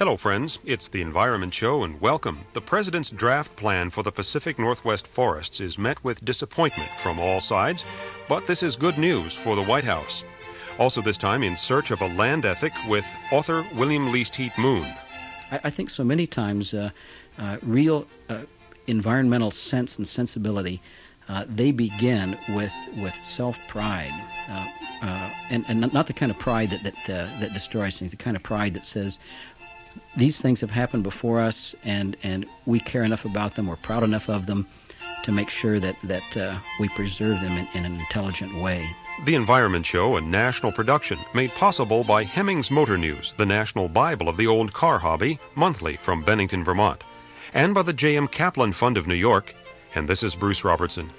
Hello, friends. It's the Environment Show, and welcome. The President's draft plan for the Pacific Northwest forests is met with disappointment from all sides, but this is good news for the White House. Also this time, in search of a land ethic with author William Least Heat Moon. I think so many times real environmental sense and sensibility, they begin with self-pride. And not the kind of pride that destroys things, the kind of pride that says, these things have happened before us, and we care enough about them, we're proud enough of them to make sure that we preserve them in an intelligent way. The Environment Show, a national production, made possible by Hemmings Motor News, the national Bible of the old car hobby, monthly from Bennington, Vermont, and by the J.M. Kaplan Fund of New York. And this is Bruce Robertson.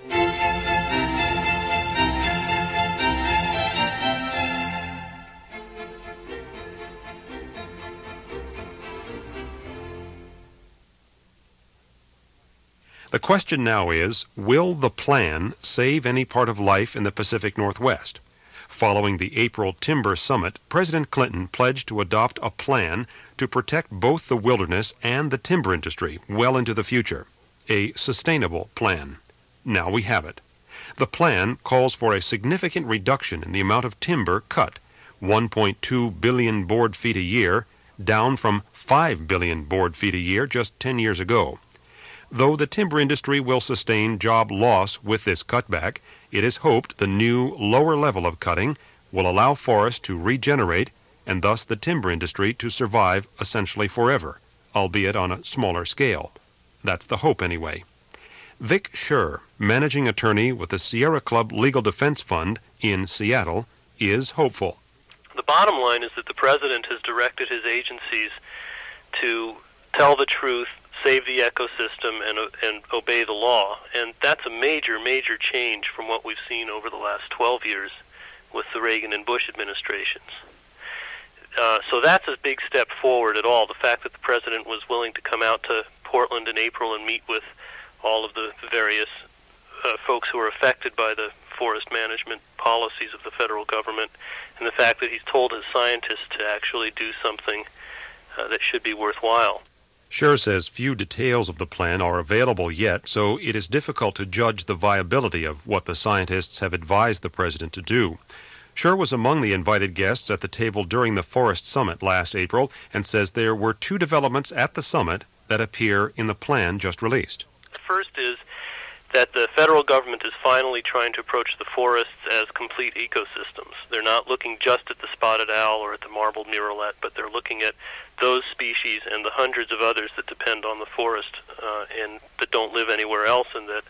The question now is, will the plan save any part of life in the Pacific Northwest? Following the April Timber Summit, President Clinton pledged to adopt a plan to protect both the wilderness and the timber industry well into the future. A sustainable plan. Now we have it. The plan calls for a significant reduction in the amount of timber cut, 1.2 billion board feet a year, down from 5 billion board feet a year just 10 years ago. Though the timber industry will sustain job loss with this cutback, it is hoped the new lower level of cutting will allow forests to regenerate and thus the timber industry to survive essentially forever, albeit on a smaller scale. That's the hope anyway. Vic Scher, managing attorney with the Sierra Club Legal Defense Fund in Seattle, is hopeful. The bottom line is that the President has directed his agencies to tell the truth, save the ecosystem, and obey the law. And that's a major, major change from what we've seen over the last 12 years with the Reagan and Bush administrations. So that's a big step forward at all. The fact that the President was willing to come out to Portland in April and meet with all of the various folks who are affected by the forest management policies of the federal government, and the fact that he's told his scientists to actually do something that should be worthwhile. Scher says few details of the plan are available yet, so it is difficult to judge the viability of what the scientists have advised the President to do. Scher was among the invited guests at the table during the Forest Summit last April and says there were two developments at the summit that appear in the plan just released. The first is that the federal government is finally trying to approach the forests as complete ecosystems. They're not looking just at the spotted owl or at the marbled murrelet, but they're looking at those species and the hundreds of others that depend on the forest and that don't live anywhere else and that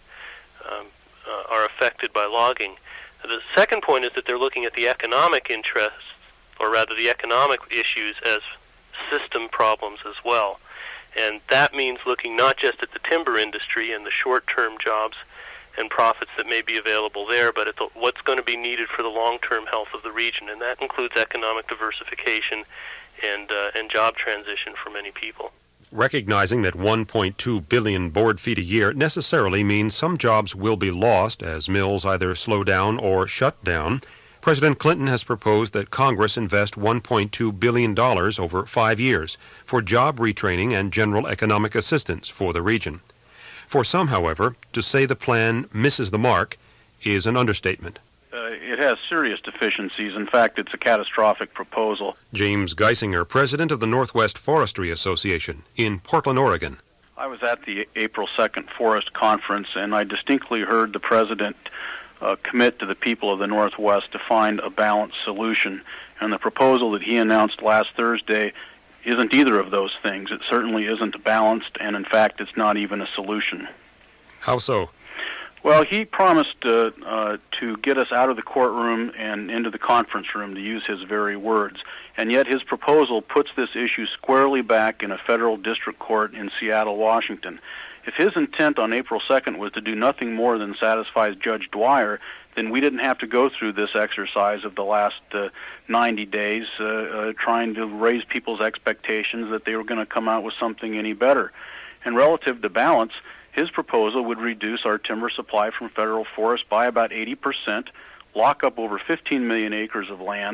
are affected by logging. The second point is that they're looking at the economic interests, or rather the economic issues, as system problems as well. And that means looking not just at the timber industry and the short-term jobs and profits that may be available there, but at what's going to be needed for the long-term health of the region. And that includes economic diversification and job transition for many people. Recognizing that 1.2 billion board feet a year necessarily means some jobs will be lost as mills either slow down or shut down, President Clinton has proposed that Congress invest $1.2 billion over 5 years for job retraining and general economic assistance for the region. For some, however, to say the plan misses the mark is an understatement. It has serious deficiencies. In fact, it's a catastrophic proposal. James Geisinger, president of the Northwest Forestry Association in Portland, Oregon. I was at the April 2nd Forest Conference, and I distinctly heard the president commit to the people of the Northwest to find a balanced solution. And the proposal that he announced last Thursday isn't either of those things. It certainly isn't balanced, and in fact, it's not even a solution. How so? Well, he promised to get us out of the courtroom and into the conference room, to use his very words. And yet his proposal puts this issue squarely back in a federal district court in Seattle, Washington. If his intent on April 2nd was to do nothing more than satisfy Judge Dwyer, then we didn't have to go through this exercise of the last 90 days trying to raise people's expectations that they were going to come out with something any better. And relative to balance, his proposal would reduce our timber supply from federal forests by about 80%, lock up over 15 million acres of land,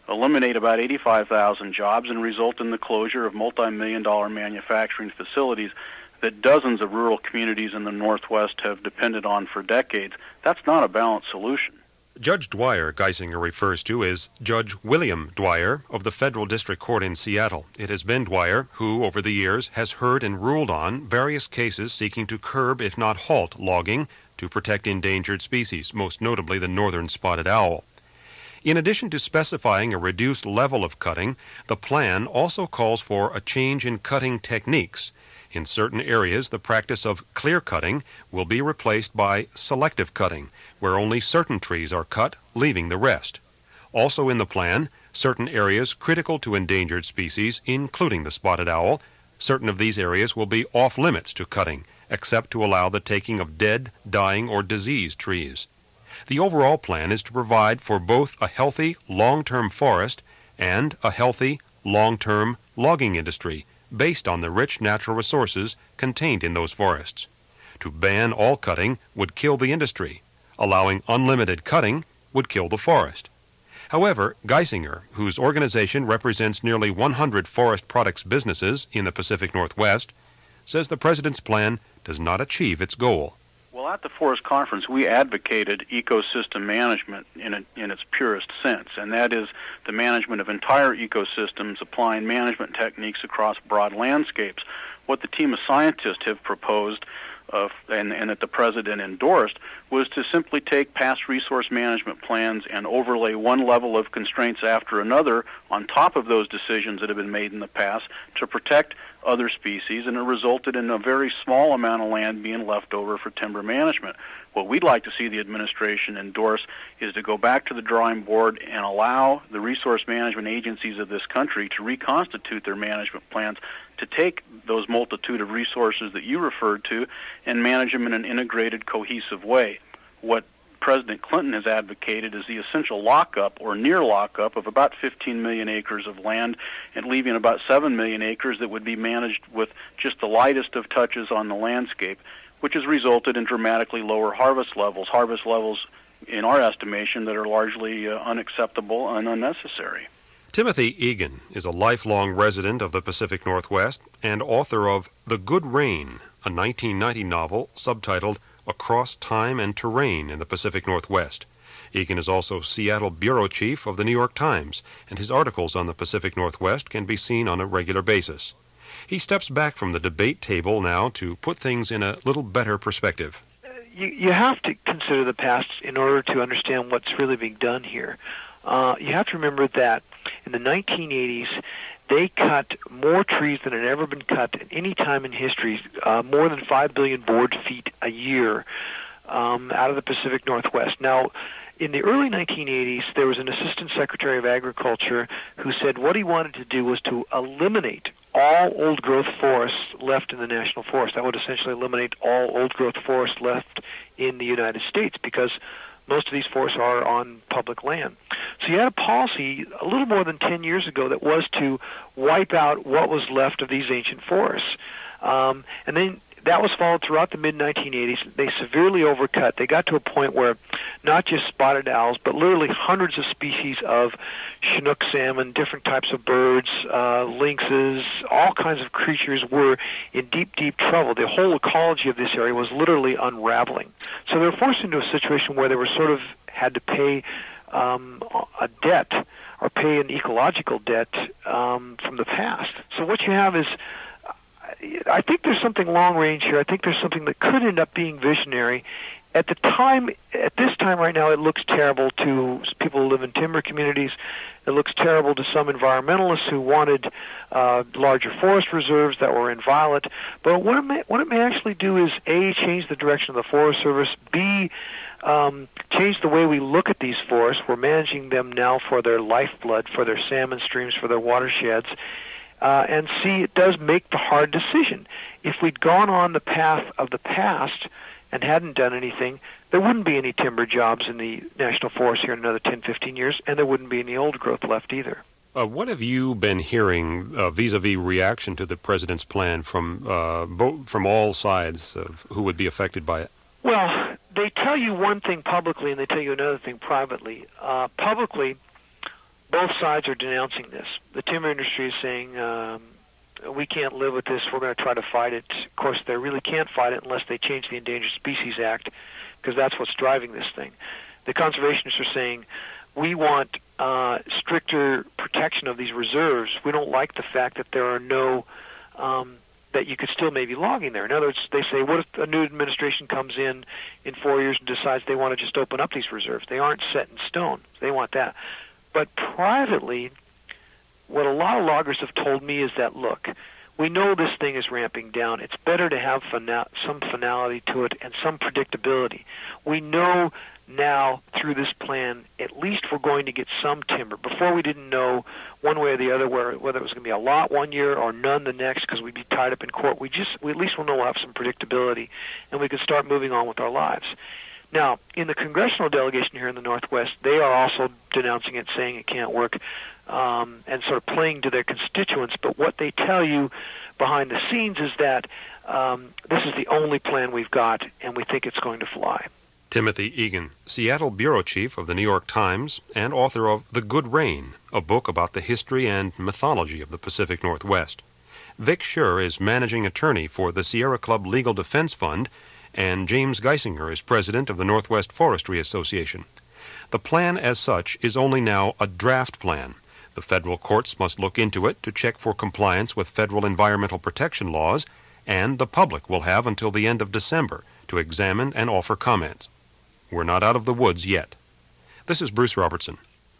eliminate about 85,000 jobs, and result in the closure of multi-million-dollar manufacturing facilities that dozens of rural communities in the Northwest have depended on for decades. That's not a balanced solution. Judge Dwyer Geisinger refers to is Judge William Dwyer of the Federal District Court in Seattle. It has been Dwyer who, over the years, has heard and ruled on various cases seeking to curb, if not halt, logging to protect endangered species, most notably the northern spotted owl. In addition to specifying a reduced level of cutting, the plan also calls for a change in cutting techniques. In certain areas, the practice of clear cutting will be replaced by selective cutting, where only certain trees are cut, leaving the rest. Also in the plan, certain areas critical to endangered species, including the spotted owl, certain of these areas will be off limits to cutting, except to allow the taking of dead, dying, or diseased trees. The overall plan is to provide for both a healthy, long-term forest and a healthy, long-term logging industry based on the rich natural resources contained in those forests. To ban all cutting would kill the industry. Allowing unlimited cutting would kill the forest. However, Geisinger, whose organization represents nearly 100 forest products businesses in the Pacific Northwest, says the president's plan does not achieve its goal. Well, at the Forest Conference, we advocated ecosystem management in its purest sense, and that is the management of entire ecosystems, applying management techniques across broad landscapes. What the team of scientists have proposed, and that the president endorsed, was to simply take past resource management plans and overlay one level of constraints after another on top of those decisions that have been made in the past to protect other species, and it resulted in a very small amount of land being left over for timber management. What we'd like to see the administration endorse is to go back to the drawing board and allow the resource management agencies of this country to reconstitute their management plans to take those multitude of resources that you referred to and manage them in an integrated, cohesive way. What President Clinton has advocated is the essential lockup or near lockup of about 15 million acres of land and leaving about 7 million acres that would be managed with just the lightest of touches on the landscape, which has resulted in dramatically lower harvest levels in our estimation that are largely unacceptable and unnecessary. Timothy Egan is a lifelong resident of the Pacific Northwest and author of The Good Rain, a 1990 novel subtitled Across Time and Terrain in the Pacific Northwest. Egan is also Seattle bureau chief of the New York Times, and his articles on the Pacific Northwest can be seen on a regular basis. He steps back from the debate table now to put things in a little better perspective. You have to consider the past in order to understand what's really being done here. You have to remember that in the 1980s, they cut more trees than had ever been cut at any time in history, more than 5 billion board feet a year out of the Pacific Northwest. Now, in the early 1980s, there was an assistant secretary of agriculture who said what he wanted to do was to eliminate all old-growth forests left in the national forest. That would essentially eliminate all old-growth forests left in the United States because most of these forests are on public land. So you had a policy a little more than 10 years ago that was to wipe out what was left of these ancient forests. And then that was followed throughout the mid-1980s. They severely overcut. They got to a point where not just spotted owls, but literally hundreds of species of Chinook salmon, different types of birds, lynxes, all kinds of creatures were in deep, deep trouble. The whole ecology of this area was literally unraveling. So they were forced into a situation where they were sort of had to pay a debt or pay an ecological debt from the past. So what you have is, I think there's something long range here. I think there's something that could end up being visionary. At this time right now, it looks terrible to people who live in timber communities. It looks terrible to some environmentalists who wanted larger forest reserves that were inviolate. But what it may actually do is, A, change the direction of the Forest Service, B, change the way we look at these forests. We're managing them now for their lifeblood, for their salmon streams, for their watersheds. And C, it does make the hard decision. If we'd gone on the path of the past and hadn't done anything, there wouldn't be any timber jobs in the national forest here in another 10, 15 years, and there wouldn't be any old growth left either. What have you been hearing vis-a-vis reaction to the president's plan from all sides of who would be affected by it? Well, they tell you one thing publicly and they tell you another thing privately. Publicly, both sides are denouncing this. The timber industry is saying, we can't live with this, we're going to try to fight it. Of course, they really can't fight it unless they change the Endangered Species Act, because that's what's driving this thing. The conservationists are saying, we want stricter protection of these reserves. We don't like the fact that there are no, that you could still maybe logging there. In other words, they say, what if a new administration comes in 4 years and decides they want to just open up these reserves? They aren't set in stone. They want that. But privately, what a lot of loggers have told me is that, look, we know this thing is ramping down. It's better to have some finality to it and some predictability. We know now through this plan, at least we're going to get some timber. Before we didn't know one way or the other whether it was going to be a lot one year or none the next because we'd be tied up in court. We at least will know we'll have some predictability and we can start moving on with our lives. Now, in the congressional delegation here in the Northwest, they are also denouncing it, saying it can't work, and sort of playing to their constituents. But what they tell you behind the scenes is that this is the only plan we've got, and we think it's going to fly. Timothy Egan, Seattle bureau chief of the New York Times and author of The Good Rain, a book about the history and mythology of the Pacific Northwest. Vic Schur is managing attorney for the Sierra Club Legal Defense Fund, and James Geisinger is president of the Northwest Forestry Association. The plan as such is only now a draft plan. The federal courts must look into it to check for compliance with federal environmental protection laws, and the public will have until the end of December to examine and offer comments. We're not out of the woods yet. This is Bruce Robertson.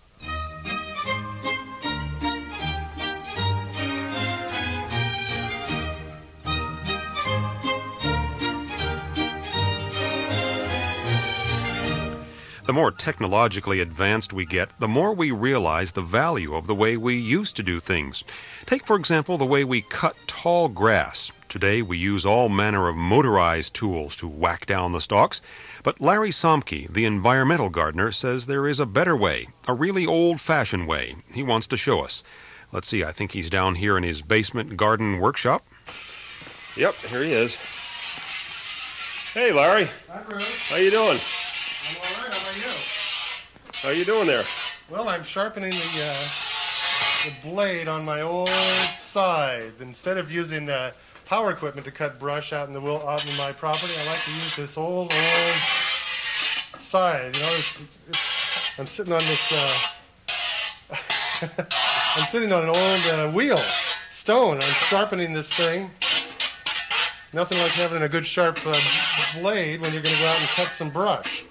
The more technologically advanced we get, the more we realize the value of the way we used to do things. Take, for example, the way we cut tall grass. Today we use all manner of motorized tools to whack down the stalks. But Larry Somke, the environmental gardener, says there is a better way, a really old-fashioned way. He wants to show us. Let's see, I think he's down here in his basement garden workshop. Yep, here he is. Hey, Larry. Hi, Bruce. How you doing? I'm all right. How about you? How you doing there? Well, I'm sharpening the blade on my old scythe. Instead of using power equipment to cut brush out in my property, I like to use this old scythe. You know, I'm sitting on this. I'm sitting on an old wheel, stone. I'm sharpening this thing. Nothing like having a good sharp blade when you're going to go out and cut some brush.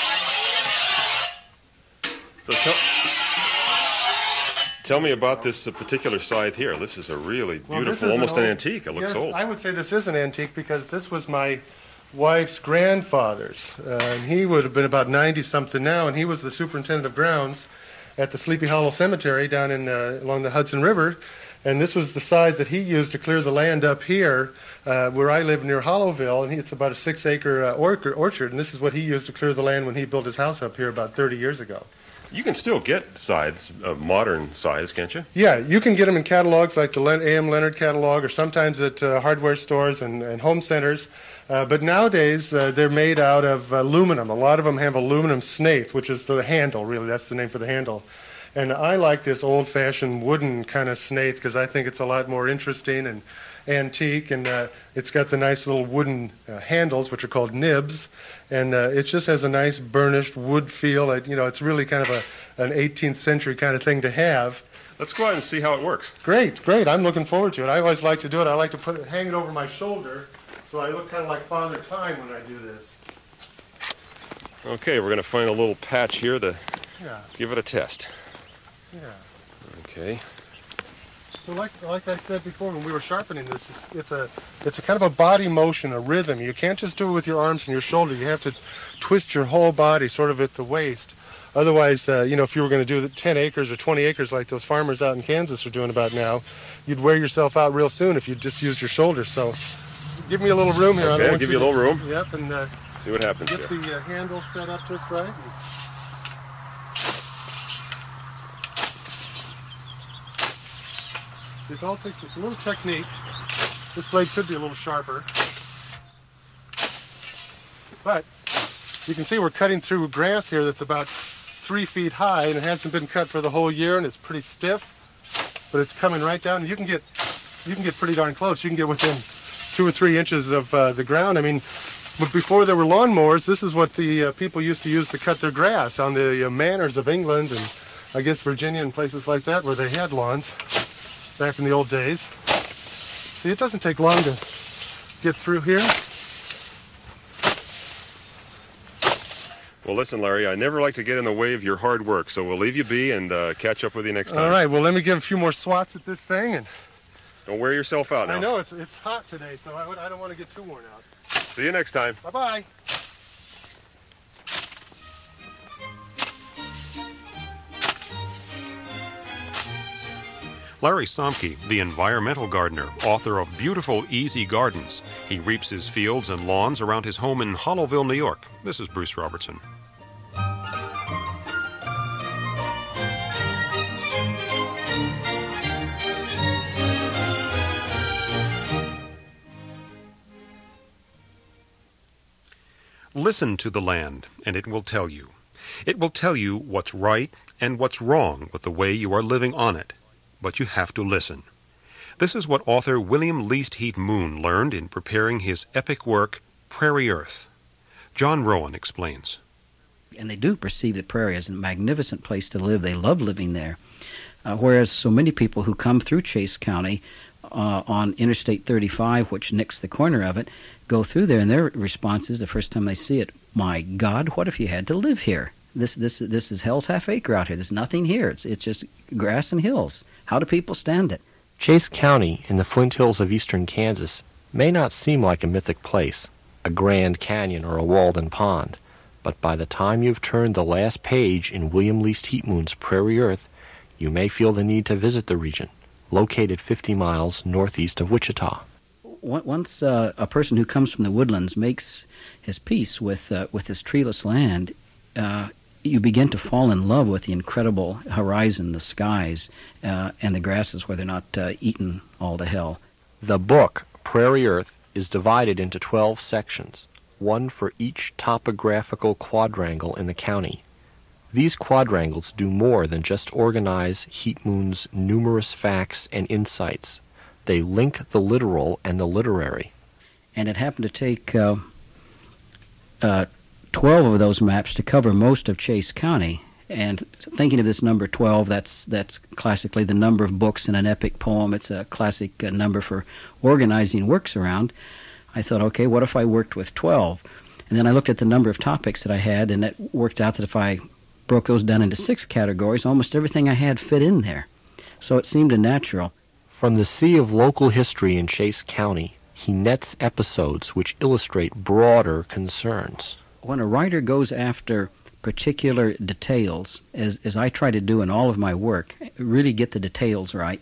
So tell me about this particular scythe here. This is a really beautiful, almost an antique. It looks old. I would say this is an antique because this was my wife's grandfather's. And he would have been about 90-something now, and he was the superintendent of grounds at the Sleepy Hollow Cemetery down in along the Hudson River. And this was the scythe that he used to clear the land up here where I live near Hollowville, and it's about a 6-acre orchard, and this is what he used to clear the land when he built his house up here about 30 years ago. You can still get scythes, modern scythes, can't you? Yeah, you can get them in catalogs like the A.M. Leonard catalog, or sometimes at hardware stores and home centers. But nowadays, they're made out of aluminum. A lot of them have aluminum snathe, which is the handle, really. That's the name for the handle. And I like this old-fashioned wooden kind of snathe because I think it's a lot more interesting and antique, and it's got the nice little wooden handles, which are called nibs. And it just has a nice burnished wood feel. It's really kind of an 18th century kind of thing to have. Let's go out and see how it works. Great. I'm looking forward to it. I always like to do it. I like to hang it over my shoulder, so I look kind of like Father Time when I do this. Okay, we're going to find a little patch here to give it a test. Yeah. Okay. So like I said before when we were sharpening this, it's a kind of a body motion, a rhythm. You can't just do it with your arms and your shoulder. You have to twist your whole body sort of at the waist. Otherwise, if you were going to do 10 acres or 20 acres like those farmers out in Kansas are doing about now, you'd wear yourself out real soon if you just used your shoulders. So give me a little room here. Okay, I'll give you a little room. Yep, and see what happens get here. the handle set up just right. It all takes a little technique. This blade could be a little sharper. But you can see we're cutting through grass here that's about 3 feet high, and it hasn't been cut for the whole year, and it's pretty stiff, but it's coming right down. And you can get pretty darn close. You can get within 2 or 3 inches of the ground. I mean, but before there were lawnmowers, this is what the people used to use to cut their grass on the manors of England and I guess Virginia and places like that where they had lawns back in the old days. See, it doesn't take long to get through here. Well, listen, Larry, I never like to get in the way of your hard work, so we'll leave you be and catch up with you next time. All right, well, let me give a few more swats at this thing. And don't wear yourself out now. I know, it's hot today, so I don't want to get too worn out. See you next time. Bye-bye. Larry Somke, the environmental gardener, author of Beautiful Easy Gardens. He reaps his fields and lawns around his home in Hollowville, New York. This is Bruce Robertson. Listen to the land, and it will tell you. It will tell you what's right and what's wrong with the way you are living on it. But you have to listen. This is what author William Least Heat Moon learned in preparing his epic work, Prairie Earth. John Rowan explains. And they do perceive the prairie as a magnificent place to live. They love living there. Whereas so many people who come through Chase County on Interstate 35, which nicks the corner of it, go through there, and their response is the first time they see it, my God, what if you had to live here? This is hell's half acre out here. There's nothing here. It's just grass and hills. How do people stand it? Chase County in the Flint Hills of eastern Kansas may not seem like a mythic place, a grand canyon or a walled-in pond, but by the time you've turned the last page in William Least Heat Moon's Prairie Earth, you may feel the need to visit the region, located 50 miles northeast of Wichita. Once a person who comes from the woodlands makes his peace with this treeless land, you begin to fall in love with the incredible horizon, the skies, and the grasses where they're not eaten all to hell. The book, Prairie Earth, is divided into 12 sections, one for each topographical quadrangle in the county. These quadrangles do more than just organize Heat Moon's numerous facts and insights. They link the literal and the literary. And it happened to take 12 of those maps to cover most of Chase County. And thinking of this number 12, that's classically the number of books in an epic poem. It's a classic number for organizing works around. I thought, okay, what if I worked with 12? And then I looked at the number of topics that I had, and it worked out that if I broke those down into 6 categories, almost everything I had fit in there. So it seemed a natural. From the sea of local history in Chase County, he nets episodes which illustrate broader concerns. When a writer goes after particular details, as I try to do in all of my work, really get the details right,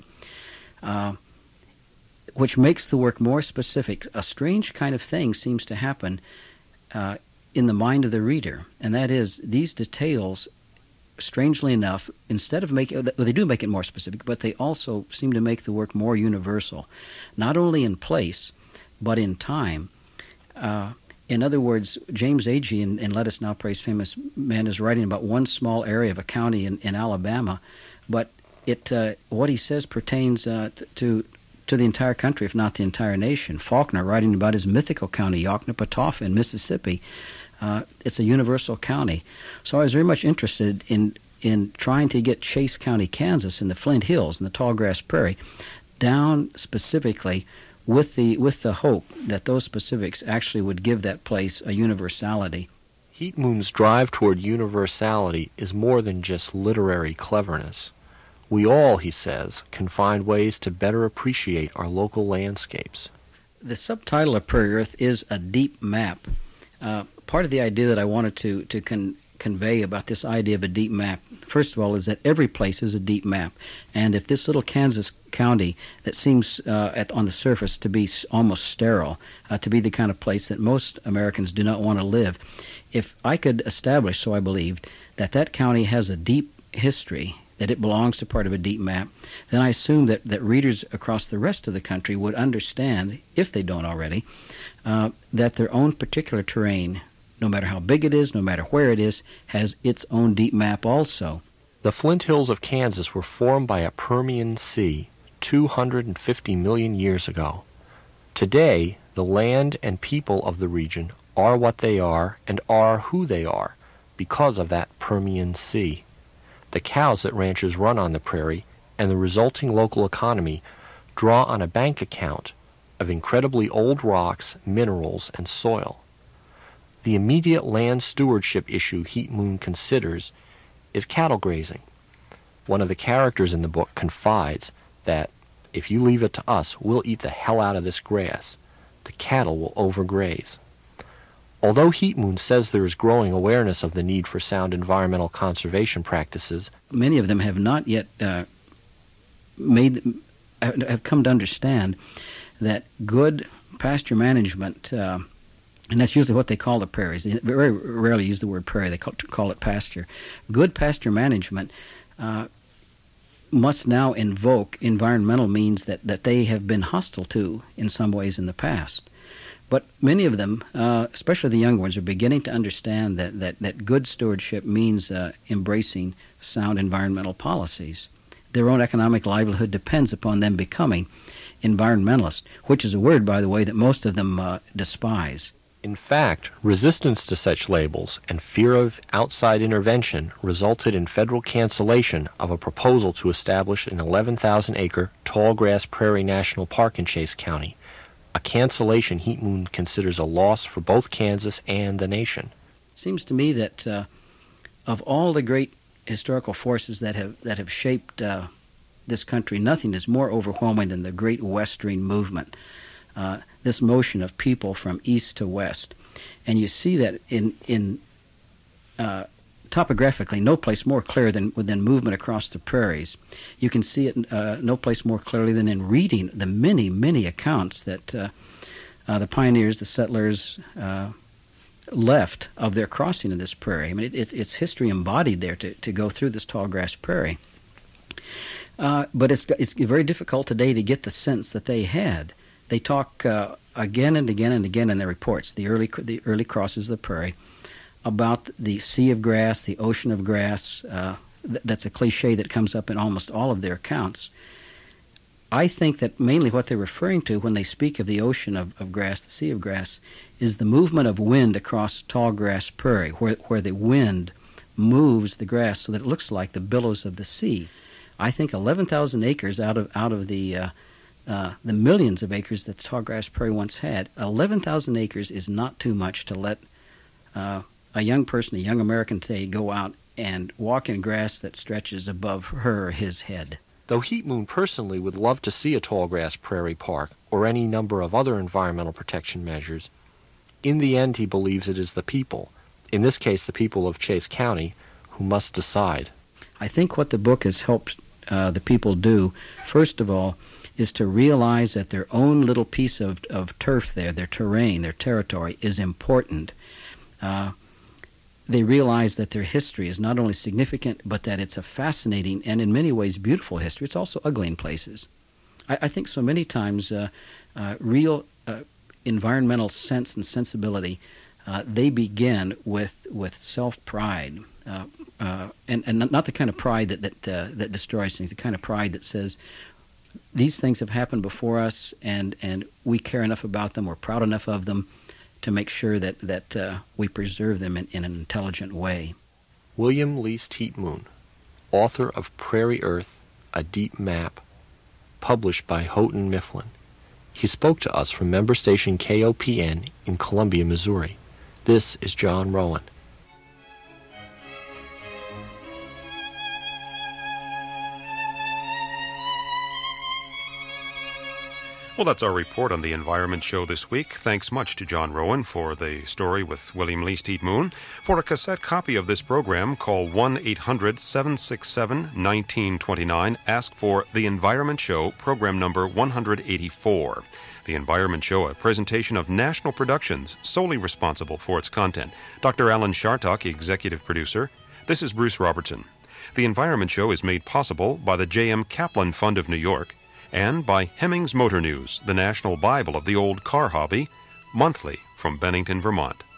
which makes the work more specific, a strange kind of thing seems to happen in the mind of the reader, and that is these details, strangely enough, instead of they do make it more specific, but they also seem to make the work more universal, not only in place, but in time. In other words, James Agee in Let Us Now Praise Famous Man is writing about one small area of a county in Alabama, but what he says pertains to the entire country, if not the entire nation. Faulkner, writing about his mythical county, Yoknapatawpha in Mississippi, it's a universal county. So I was very much interested in trying to get Chase County, Kansas, in the Flint Hills and the Tallgrass Prairie, down specifically with the hope that those specifics actually would give that place a universality. Heat Moon's drive toward universality is more than just literary cleverness. We all, he says, can find ways to better appreciate our local landscapes. The subtitle of Prairie Earth is a deep map. Part of the idea that I wanted to convey about this idea of a deep map, first of all, is that every place is a deep map. And if this little Kansas county that seems on the surface to be almost sterile, to be the kind of place that most Americans do not want to live, if I could establish, so I believed, that county has a deep history, that it belongs to part of a deep map, then I assume that readers across the rest of the country would understand, if they don't already, that their own particular terrain, their own particular geography, their own particular no matter how big it is, no matter where it is, has its own deep map also. The Flint Hills of Kansas were formed by a Permian sea 250 million years ago. Today, the land and people of the region are what they are and are who they are because of that Permian sea. The cows that ranchers run on the prairie and the resulting local economy draw on a bank account of incredibly old rocks, minerals, and soil. The immediate land stewardship issue Heat Moon considers is cattle grazing. One of the characters in the book confides that if you leave it to us, we'll eat the hell out of this grass. The cattle will overgraze. Although Heat Moon says there is growing awareness of the need for sound environmental conservation practices, many of them have not yet have come to understand that good pasture management, and that's usually what they call the prairies. They very rarely use the word prairie. They call it pasture. Good pasture management must now invoke environmental means that they have been hostile to in some ways in the past. But many of them, especially the young ones, are beginning to understand that good stewardship means embracing sound environmental policies. Their own economic livelihood depends upon them becoming environmentalists, which is a word, by the way, that most of them despise. In fact, resistance to such labels and fear of outside intervention resulted in federal cancellation of a proposal to establish an 11,000-acre tall-grass prairie national park in Chase County, a cancellation Heat Moon considers a loss for both Kansas and the nation. It seems to me that of all the great historical forces that have shaped this country, nothing is more overwhelming than the Great Western Movement. This motion of people from east to west, and you see that in topographically no place more clear than movement across the prairies. You can see it no place more clearly than in reading the many accounts that the pioneers, the settlers, left of their crossing of this prairie. I mean, it's history embodied there to go through this tall grass prairie. But it's very difficult today to get the sense that they had. They talk again and again and again in their reports, the early crosses of the prairie, about the sea of grass, the ocean of grass. That's a cliche that comes up in almost all of their accounts. I think that mainly what they're referring to when they speak of the ocean of grass, the sea of grass, is the movement of wind across tall grass prairie, where the wind moves the grass so that it looks like the billows of the sea. I think 11,000 acres out of the millions of acres that the tall grass prairie once had, 11,000 acres is not too much to let a young person, a young American today, go out and walk in grass that stretches above her or his head. Though Heat Moon personally would love to see a tall grass prairie park or any number of other environmental protection measures, in the end he believes it is the people, in this case the people of Chase County, who must decide. I think what the book has helped the people do, first of all, is to realize that their own little piece of turf there, their terrain, their territory, is important. They realize that their history is not only significant, but that it's a fascinating and in many ways beautiful history. It's also ugly in places. I think so many times real environmental sense and sensibility, they begin with self-pride. And not the kind of pride that destroys things, the kind of pride that says, these things have happened before us, and we care enough about them, we're proud enough of them to make sure that we preserve them in an intelligent way. William Least Heat Moon, author of Prairie Earth, A Deep Map, published by Houghton Mifflin. He spoke to us from member station KOPN in Columbia, Missouri. This is John Rowan. Well, that's our report on the Environment Show this week. Thanks much to John Rowan for the story with William Least Heat Moon. For a cassette copy of this program, call 1-800-767-1929. Ask for The Environment Show, program number 184. The Environment Show, a presentation of National Productions, solely responsible for its content. Dr. Alan Chartock, executive producer. This is Bruce Robertson. The Environment Show is made possible by the J.M. Kaplan Fund of New York, and by Hemmings Motor News, the national Bible of the old car hobby, monthly from Bennington, Vermont.